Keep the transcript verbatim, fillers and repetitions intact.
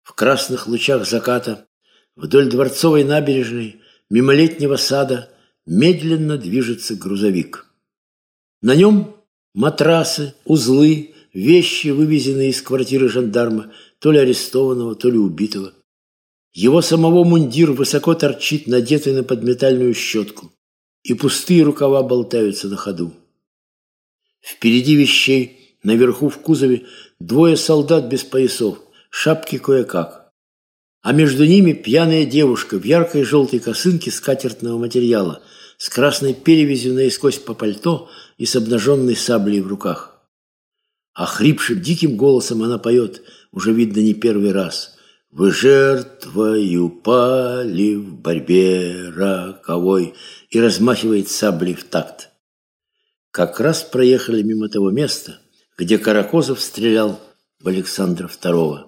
В красных лучах заката вдоль Дворцовой набережной мимо Летнего сада медленно движется грузовик. На нем матрасы, узлы, вещи, вывезенные из квартиры жандарма, то ли арестованного, то ли убитого. Его самого мундир высоко торчит, надетый на подметальную щетку, и пустые рукава болтаются на ходу. Впереди вещей, наверху в кузове, двое солдат без поясов, шапки кое-как. А между ними пьяная девушка в яркой желтой косынке скатертного материала, с красной перевязью наискось по пальто и с обнаженной саблей в руках. Охрипшим диким голосом она поет, уже видно не первый раз: «Вы жертвою пали в борьбе роковой», и размахивает саблей в такт. Как раз проехали мимо того места, где Каракозов стрелял в Александра Второго.